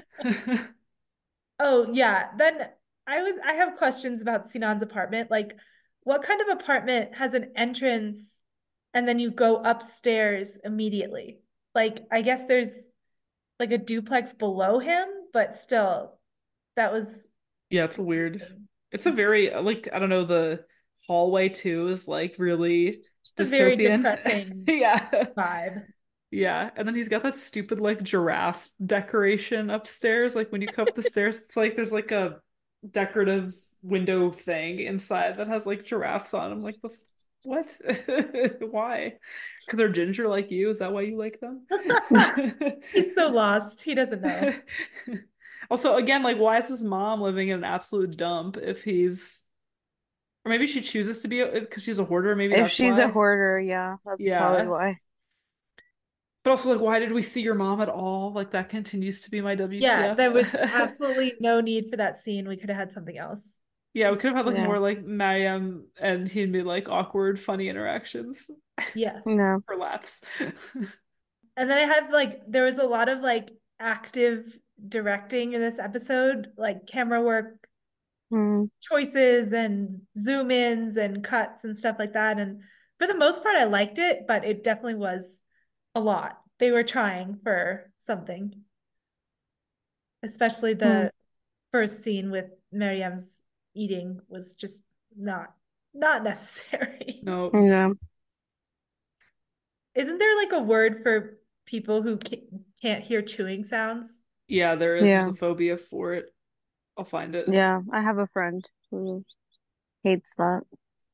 Oh, yeah. Then I was I have questions about Sinan's apartment. Like, what kind of apartment has an entrance and then you go upstairs immediately? Like, I guess there's like a duplex below him, but still, that was Yeah, it's weird. It's a very like I don't know, the hallway too is like really just a very dystopian. depressing Yeah. vibe. Yeah. And then he's got that stupid like giraffe decoration upstairs. Like when you come up the stairs, it's like there's like a decorative window thing inside that has like giraffes on them. Like the what? Why? Because they're ginger like you? Is that why you like them? He's so lost. He doesn't know. Also, again, like, why is his mom living in an absolute dump if he's, or maybe she chooses to be because she's a hoarder. Maybe If that's she's a why. hoarder, yeah, that's probably Yeah. why. But also, like, why did we see your mom at all? Like, that continues to be my Yeah, there W T F. was absolutely no need for that scene. We could have had something else. Yeah, we could have had like Yeah. more like Mariam and he'd be like awkward, funny interactions Yes. No. for laughs. And then I had like there was a lot of like active directing in this episode, like camera work Mm. choices and zoom ins and cuts and stuff like that. And for the most part, I liked it, but it definitely was a lot. They were trying for something, especially Mm. the first scene with Miriam's eating was just not not necessary. No. Yeah. Isn't there like a word for people who can't hear chewing sounds? Yeah, there is. There's Yeah. a phobia for it. I'll find it. Yeah. I have a friend who hates that.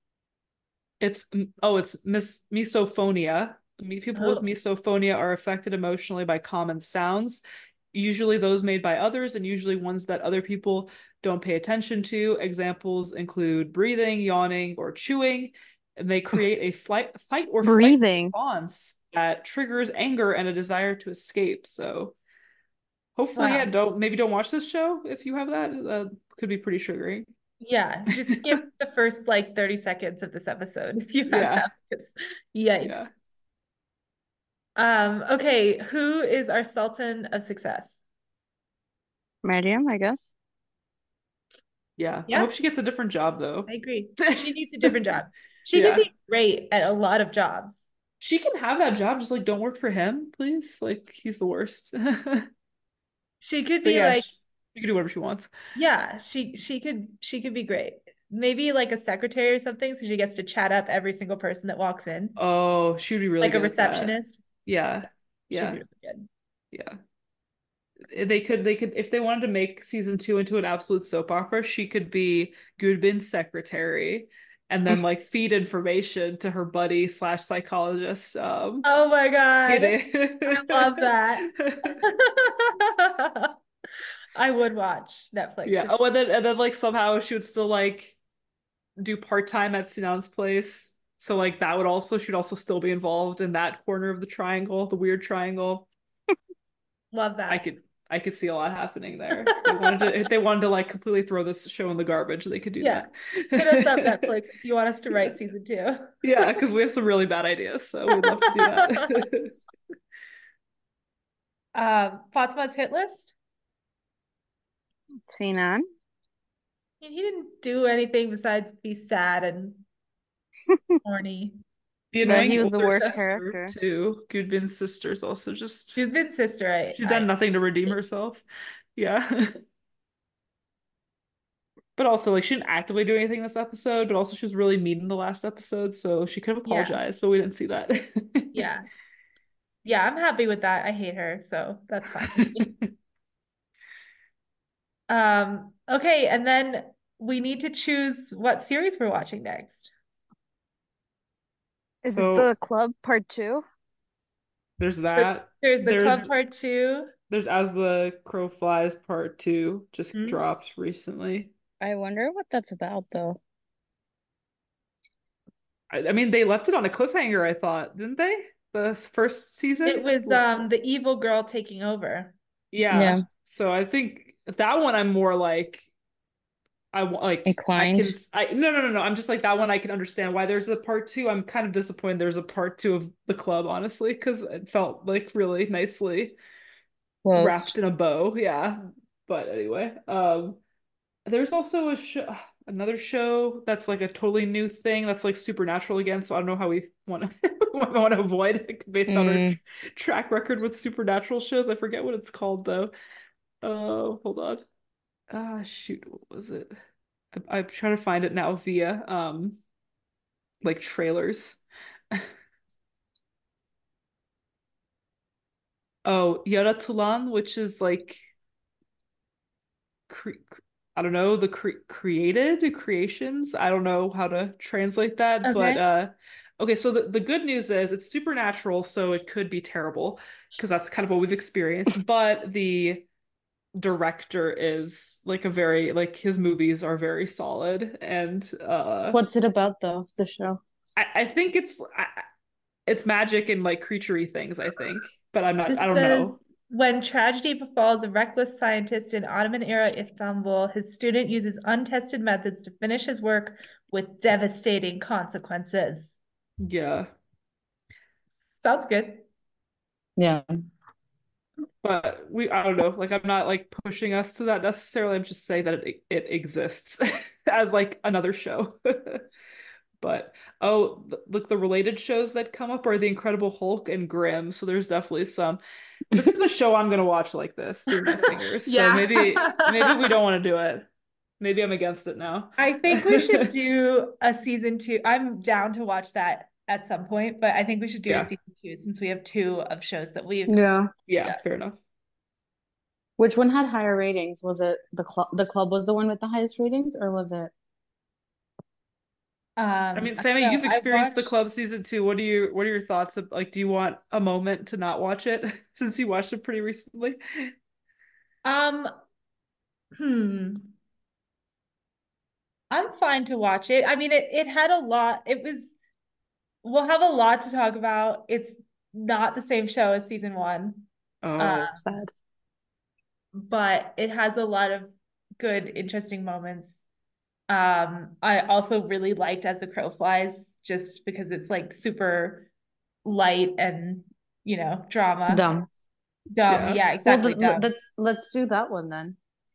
It's oh, it's mis misophonia. Me- People with Oh, misophonia are affected emotionally by common sounds, usually those made by others, and usually ones that other people don't pay attention to. Examples include breathing, yawning, or chewing, and they create a flight, fight or flight Breathing. response that triggers anger and a desire to escape. So hopefully, yeah, wow. don't maybe don't watch this show if you have that. Uh, could be pretty triggering. Yeah, just skip the first like thirty seconds of this episode if you have Yeah, that because yikes. yeah. Um, okay, who is our Sultan of Success? Medium, I guess. Yeah, I Yeah, hope she gets a different job though. I agree. She needs a different job. She could Yeah. be great at a lot of jobs. She can have that job, just like don't work for him, please. Like he's the worst. She could But be yeah, like, she, she can do whatever she wants. yeah, she she could she could be great. Maybe like a secretary or something, so she gets to chat up every single person that walks in, Oh, she would be really like a good at that. receptionist. Yeah. She'd Yeah. be really good. Yeah. They could they could if they wanted to make season two into an absolute soap opera, she could be Gudbin's secretary and then like feed information to her buddy slash psychologist. Um Oh my God. Gide. I love that. I would watch Netflix Yeah. if Oh, and then and then like somehow she would still like do part-time at Sinan's place. So like that would also she'd also still be involved in that corner of the triangle, the weird triangle. love I that. could I could see a lot happening there. They wanted to if they wanted to like completely throw this show in the garbage, they could do Yeah. that. Hit us up, Netflix, if you want us to write season two. Yeah, because we have some really bad ideas, so we'd love to do that. um, Fatma's hit list. Sinan. I mean, he didn't do anything besides be sad and horny. The But annoying he was the older worst sister character. too. Gudbin's sister's also just Jubin's sister, I, she's done I nothing to redeem hate. herself. Yeah. But also like she didn't actively do anything this episode, but also she was really mean in the last episode, so she could have Yeah, apologized, but we didn't see that. yeah, yeah. I'm happy with that. I hate her, so that's fine with me. Um, okay, and then we need to choose what series we're watching next. Is it So the club part two? there's But that. there's the club There's part two. there's As the Crow Flies part two just Hmm? dropped recently. I wonder what that's about though. I, I mean, they left it on a cliffhanger, I thought, didn't they? The first season? It was um the evil girl taking over. Yeah. Yeah, So I think that one I'm more like I wa- like I inclined. can I no no no no I'm just like that one I can understand why there's a part two. I'm kind of disappointed there's a part two of the club, honestly, because it felt like really nicely wrapped Closed. in a bow. Yeah. But anyway, um there's also a show another show that's like a totally new thing that's like supernatural again. So I don't know how we want to want to avoid it based on our tr Mm, track record with supernatural shows. I forget what it's called though. Oh, hold on. Ah, shoot, what was it? I, I'm trying to find it now via um like trailers. Oh, Yaratulan, which is like cre I don't know, the cre created creations. I don't know how to translate that, but Okay. uh okay, so the, the good news is it's supernatural, so it could be terrible because that's kind of what we've experienced, but the director is like a very like his movies are very solid and uh what's it about though, the show? I, I think it's I, it's magic and like creaturey things, I think, but I'm not I This don't know. says when tragedy befalls a reckless scientist in Ottoman era Istanbul, his student uses untested methods to finish his work with devastating consequences. Yeah. Sounds good. Yeah. But we I don't know, like I'm not like pushing us to that necessarily. I'm just saying that it it exists as like another show. But oh, look, the related shows that come up are The Incredible Hulk and Grimm, so there's definitely some. This is a show I'm gonna watch like this through my fingers. So Yeah. maybe maybe we don't want to do it. Maybe I'm against it now. I think we should do a season two. I'm down to watch that at some point, but I think we should do a Yeah. season two since we have two of shows that we've Yeah. Yeah, done. fair enough. Which one had higher ratings? Was it the club? The club was the one with the highest ratings, or was it? I Um, mean, I Sammy, don't know. you've I experienced the watched club season two. What do you what are your thoughts of like do you want a moment to not watch it since you watched it pretty recently? um hmm. I'm fine to watch it. I mean, it it had a lot. It was we'll have a lot to talk about. It's not the same show as season one. Uh, Oh, Sad. but it has a lot of good, interesting moments. Um, I also really liked As the Crow Flies just because it's like super light and, you know, drama. Dumb. Dumb. yeah. Yeah, Well, exactly. th th- Dumb. let's let's do that one then.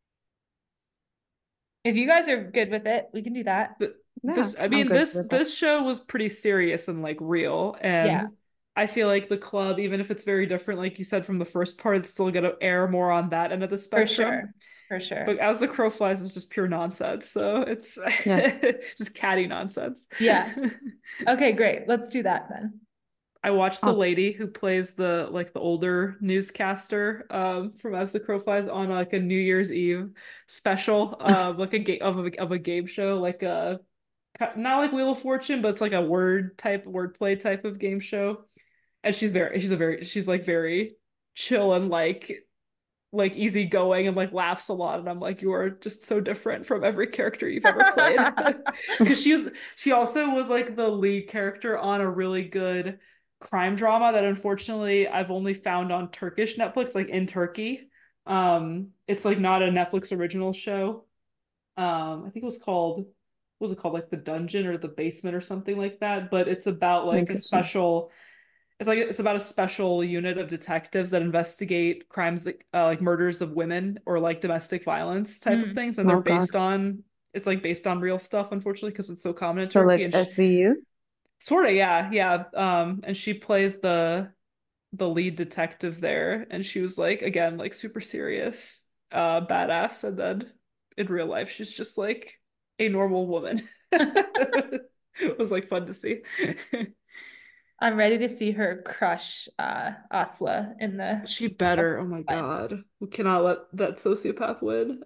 If you guys are good with it, we can do that. Th- Yeah, This I I'm mean good this with that. this show was pretty serious and like real Yeah, and I feel like the club, even if it's very different, like you said from the first part, it's still gonna air more on that end of the for spectrum. sure. For But sure. As the Crow Flies is just pure nonsense, so it's Yeah. just catty nonsense. Yeah. Okay, great. Let's do that then. I watched the Awesome. lady who plays the like the older newscaster um from As the Crow Flies on like a New Year's Eve special uh like a game of a of a game show like a not like Wheel of Fortune but it's like a word type wordplay type of game show and she's very she's a very she's like very chill and like like easygoing and like laughs a lot, and I'm like, you are just so different from every character you've ever played. Because she was she also was like the lead character on a really good crime drama that unfortunately I've only found on Turkish Netflix, like in Turkey. Um, it's like not a Netflix original show. Um, I think it was called, what was it called? Like The Dungeon or The Basement or something like that. But it's about like a Interesting. special it's like it's about a special unit of detectives that investigate crimes like uh, like murders of women or like domestic violence type of Mm. things, and they're Oh God. based on it's like based on real stuff, unfortunately, because it's so common in So Turkey. like And sh S V U? sort of, yeah, yeah. Um, and she plays the the lead detective there, and she was like again like super serious, uh, badass, and then in real life she's just like a normal woman. It was like fun to see. I'm ready to see her crush uh Asla in the She better. Oh my Lies. God. We cannot let that sociopath win.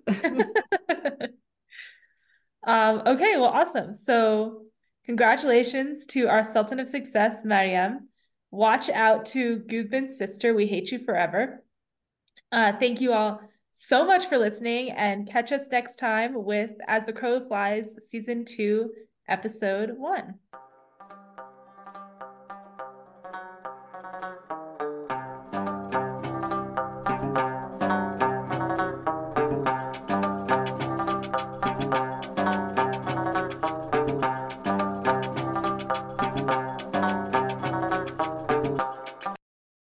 Um, okay, well, awesome. So congratulations to our Sultan of Success, Mariam. Watch out to Gudbin's sister, We Hate You Forever. Uh, thank you all so much for listening, and catch us next time with As the Crow Flies, Season two, Episode one.